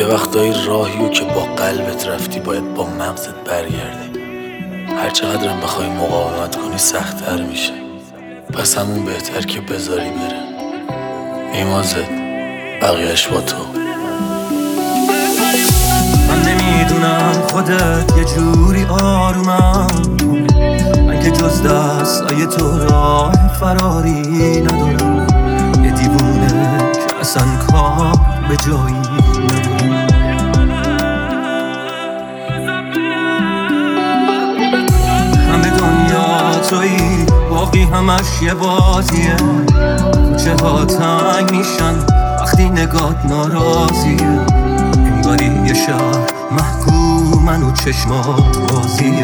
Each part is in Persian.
وقتایی راهیو که با قلبت رفتی باید با مغزت برگردی. هر چقدرم بخوای مقاومت کنی سخت‌تر میشه، پس همون بهتر که بذاری بره. میمازت بقیهش با تو. من نمیدونم خودت یه جوری آرومم، من که جز دستای تو راه فراری ندارم. یه دیوونه که اصلا کار به جایی ندارم. همه دنیا تویی، باقی همش یه بازیه. کوچه ها تنگ میشن وقتی نگات ناراضیه. انگاری یه شهر محکومن و چشمات بازیه.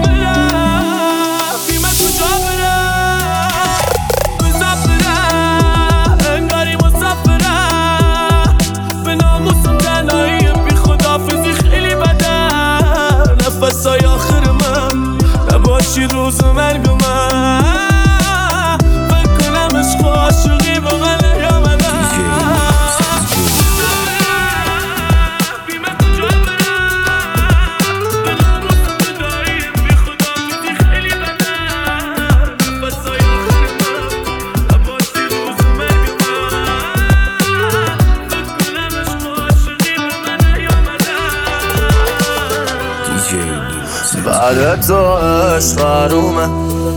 نفسای آخر من نباشی روز مرگ من، بکنم عشق و عاشقی با من یا من. بعد تو عشق حرومه،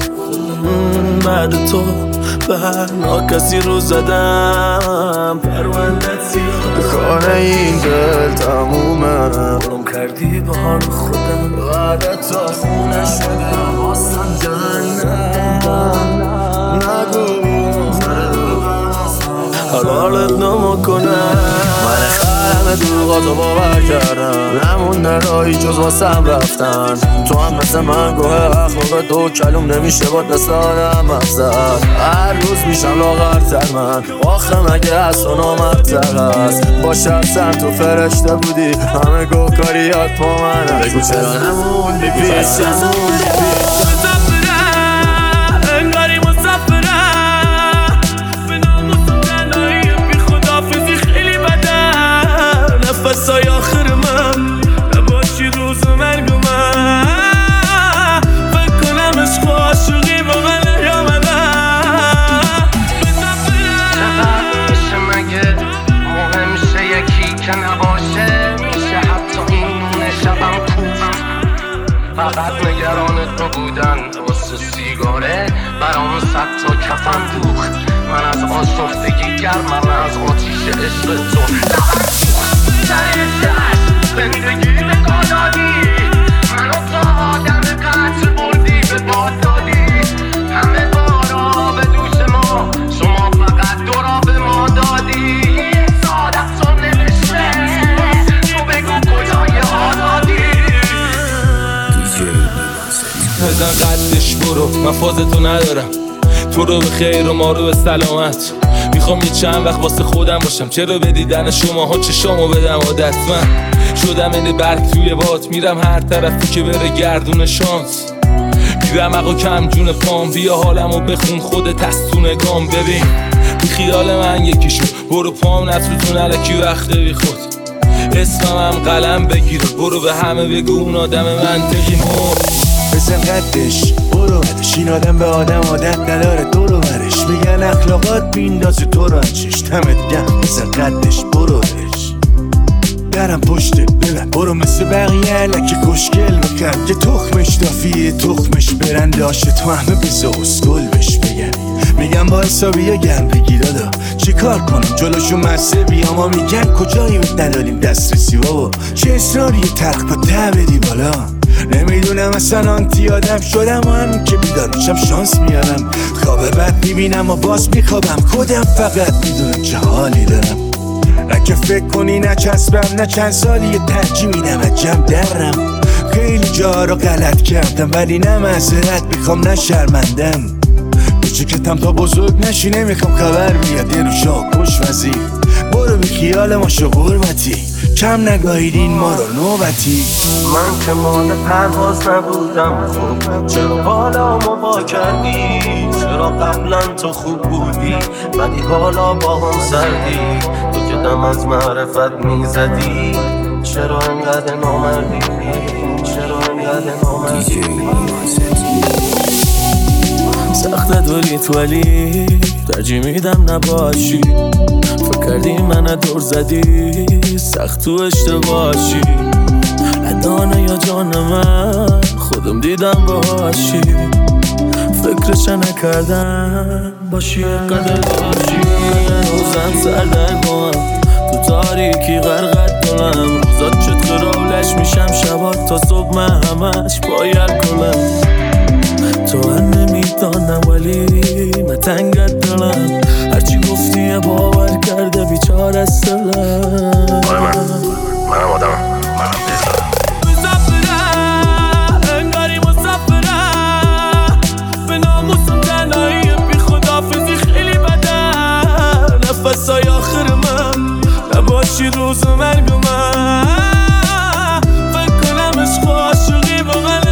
بعد تو بر ناکسی رو زدم. پروندت سیاه کار این دل تمومه، برم کردی به حال خودم. بعد تو خونه شده واسم جهنم. نگو حلالت نمکنه، من خرم دروغاتو باور کردم. نمونده راهی جز واسم رفتن. تو هم مثل من گوه اخلاق دو کلوم نمیشه باد مثل آدم مفزد. هر روز میشم لاغرتر من، آخه مگه از تو نامرتر هست. با شخصم تو فرشته بودی، همه گوه کاریات با منم. بگو چرا نموندی پیش نفسای آخر من نباشی روز مرگ من، بکنم عشق و عاشقی با من یا من. چقدر میشه مگه مهم شه یکی که نباشه؟ میشه حتی این نون شبم کوبم. فقط نگران تو بودن واسه سیگاره برام صد تا کفن دوخت. من از آشفتگی گرمم، از آتیش عشق تو زندگی نگاه دادی. منو تا آدم قتل بردی به باد دادی. همه بارا به دوش ما، شما فقط دورا به ما دادی. سعادت تو نوشته، تو بگو کجای آزادی. بزن قدش برو، من فازتو ندارم. تو رو به خیر و ما رو به سلامت. میخوام یه چند وقت واسه خودم باشم، چرا به دیدن شماها چشامو بدم عادت. من شدم این برگ توی باد، میرم هر طرفی که بره گردون شانس. میرم اقا کم جون پام، بیا حالمو بخون خودت از تو نگام. ببین بی خیال من یکیشو، برو پام نسوزون الکی وقت بی خود. اسمم هم قلم بگیر، برو به همه بگو اون آدم منطقی مرد. بزن قدش برو، قدش این آدم به آدم عادت نداره. دورو برش میگن اخلاقات بیندازه تو رو انچش. دمت گرم بزن قدش برو برش. درم پشته ببن برو مثل بقیه علکی خوشگل بکن. یه تخمش دافیه تخمش برنده آشه، تو همه بزا اسکل بش بگن. میگم با حسابی یا گرم بگیر دادا، چی کار کنم جلوشو مسه بیا. ما میگن کجایی نداریم دسترسی بابا، چه اصراری ترق با ته بدی بالا. نمیدونم اصلا آنتی آدم شدم و همین که بیدارشم شانس میارم. خواب بد میبینم و باز میخوابم، خودم فقط میدونم چه حالی دارم. نه که فکر کنی نچسبم، نه چند سالی یه ترجیح میدم عجم درم. خیلی جا رو غلط کردم ولی نه معذرت میخوام نه شرمندم. کوچکتم تا بزرگ نشی نمیخوام خبر بیاد یه رو شاه کش وزیر. برو بی خیال ما شو قربتی، کم نگاهیدین ما رو نوبتی. من که مال پرواز نبودم خوب، چرا حالا ما با کردی؟ چرا قبلا تو خوب بودی ولی حالا با هم سردی؟ تو که دم از معرفت میزدی، چرا انقدر نامردی؟ چرا انقدر نامردی؟ سخت دولیت ولی ترجیح میدم نباشی. فکر کردی من دور زدی، سخت تو اشتباهی. ادانه یا جان من خودم دیدم باشی، فکرش نکردم باشی قدر باشی. روزم سردرگم تو تاریکی غرقت دلم، روزات شد خرابلش میشم شبات تا صبح من همش باید کنم. تو هم نمیدانم ولی من تنگت دلم، هرچی گفتی یه باور کرده بیچاره است دلم. آره منم آدمم، منم بذارم مسافرم انگاری مسافرم، به ناموسم تنهایی بی خدافزی خیلی بدن. نفسای آخر من نباشی روز مرگ من، فکر کنم عشق و عاشقی با من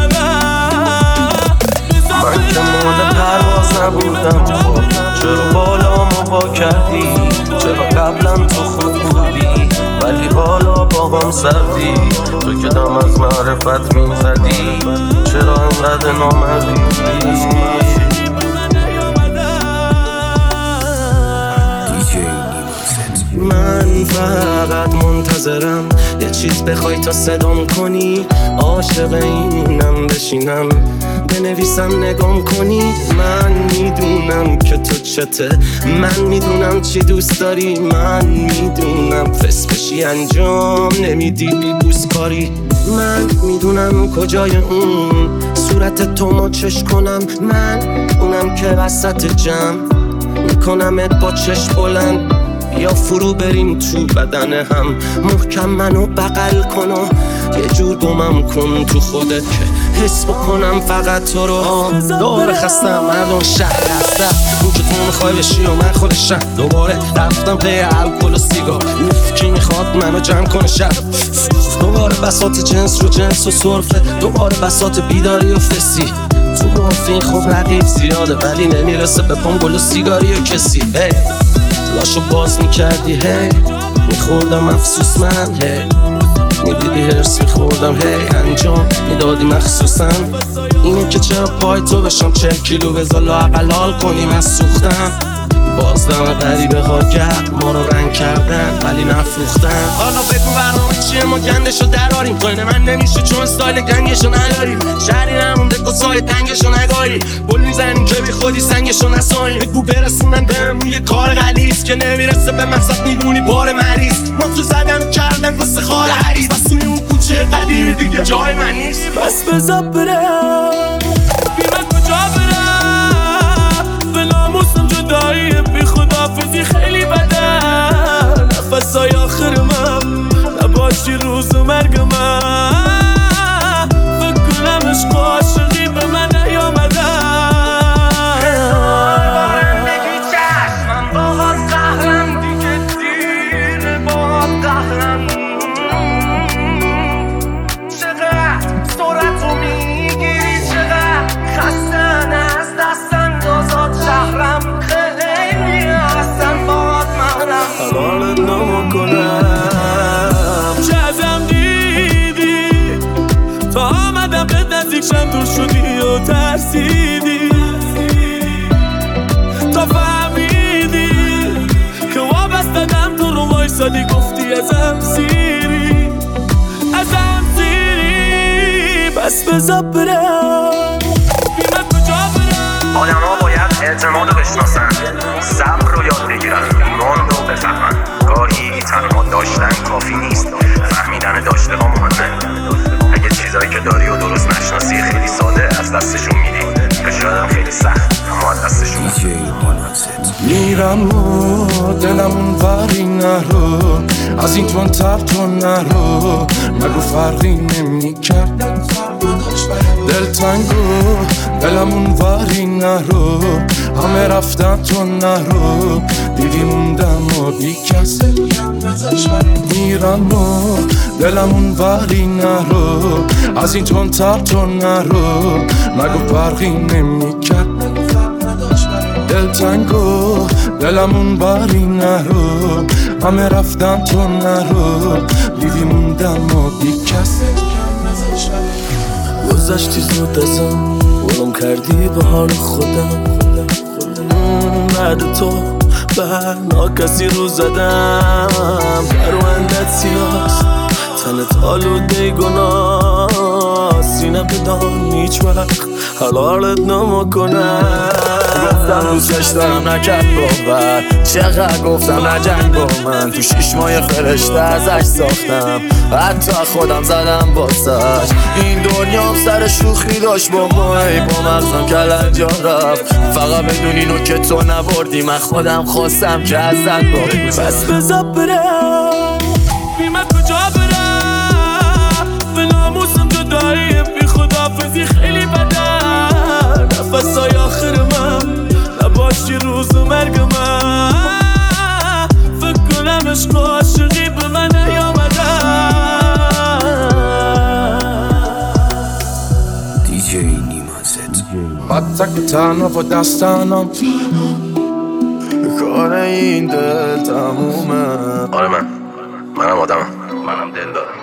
من که مال پرواز نبودم خوب، چرا بالا ما با کردی؟ چرا قبلا تو خوب بودی ولی حالا با هم سردی؟ تو که دم از معرفت میزدی، چرا انقدر نامردی؟ من فقط منتظرم یه چیز بخوای تا صدام کنی، عاشق اینم بشینم بنویسم نگام کنی. من میدونم که تو چته، من میدونم چی دوست داری، من میدونم فس بشی انجام نمیدی بی بوس کاری. من میدونم کجای اون صورت تو ماچش کنم، من اونم که وسط جمع میکنمت با چشم بلند. یا فرو بریم تو بدن هم، محکم منو بغل کن و یه جور گمم کن تو خودت که حس بکنم فقط تو رو. دوباره خستم مردم شهر هستم، اون که تو میخوای بشی و من خودشم. دوباره رفتم پی الکل و سیگار، کی میخواد منو جمع کنه شب. دوباره بساط جنس رو جنس و صرفه، دوباره بساط بیداری و فسی. تو مافین خوب رقیب زیاده ولی نمیرسه به پام گل و سیگاری و کسی. لاشو باز میکردی هی میخوردم افسوس من، هی میدیدی هرس میخوردم، هی انجام میدادی مخصوصا. اینه که چرا پای تو بشم 40 کیلو بذار لااقل حال کنیم از سوختن. بازدم غریبه ها کرد ما رو رنگ کردن ولی نفروختن. حالا بگو برنامه چیه ما گندشو دراریم، توینه من نمیشه چون استایل گنگشو نداریم. شهری نمونده کسای تنگشو نگاری، بول میزنیم که بی خودی سنگشو نساییم. بگو برسونن بهم یه کار غلیظ که نمیرسه به مقصد میدونی بار مریض. ما تو زدم کردن واسه خال حریص، بس توی اون کوچه قدیمی دیگه جای من نیست. بس بذار برم بیمه کجا برم، به ناموسم جدایی بی خدافزی خیلی بدن. نفسای آخر من نباشی روز مرگ من، فکر کنم عشق و عاشقی به من نیامدن. بگی چشم من باهات قهرم دیگه دیره، باهات قهرم. چقدر سرعتو میگیری، چقدر خستن از دست اندازات شهرم. خیلی هستن باهات محرم، حالت نما کنم چه ازم دیدی تا آمدم به نزدیک شم، دور شدی و ترسیدی تا فهمیدی که وابستدم تو رو وایسادی، گفتی ازم سیری ازم سیری. بس بذار برم بیمه کجا برم. آدم ها باید اعتماد رو بشناسن، صبر رو یاد بگیرن، ایمان رو بفهمن. گاهی تنها داشتن کافی نیست، فهمیدن داشته ها مهمه. اگه چیزایی که داری و درست نشناسی خیلی ساده از دستشون میدی، که شاید هم خیلی سخت اما از دستشون میرم و دلم اونوری نرو، از این تونتر تو نرو. مگو فرقی نمی کرد دلتنگو، دلم اونوری نرو. همه رفتن تو نرو، دیدی موندم و بی کس میرم و دلمون ولی نرو از این تون تب تو نرو نگو فرقی نمیکرد دلتنگو دلمون ولی نرو همه رفتن تو نرو دیدی موندم و بی کس گذشتی زود ازم ولم کردی به حال خودم بعد تو بر ناکسی رو زدم پروندت سیاست تنت آلوده گناه سینه بدان هیچ وقت حلالت نمیکنم گفتم دوستش دارم نکرد باور چقدر گفتم نجنگ با من تو 6 ماه فرشته ازش ساختم حتی خودم زدم باسش این دنیام سر شوخی داشت با مایی با مغزم کلنجا رفت فقط بدون اینو که تو نبردی من خودم خواستم که ازت بابی بس بذار برم بی من کجا برم به ناموسم جداییم بی خدافزی خیلی بدن نفسای آخر من نباشی روز مرگ من فکر کنم عشق و عاشقی به من نیامدن دیجی نیمازت بدتک تنها و دستانم کار این دل تمومه آره منم آدمم منم دل دارم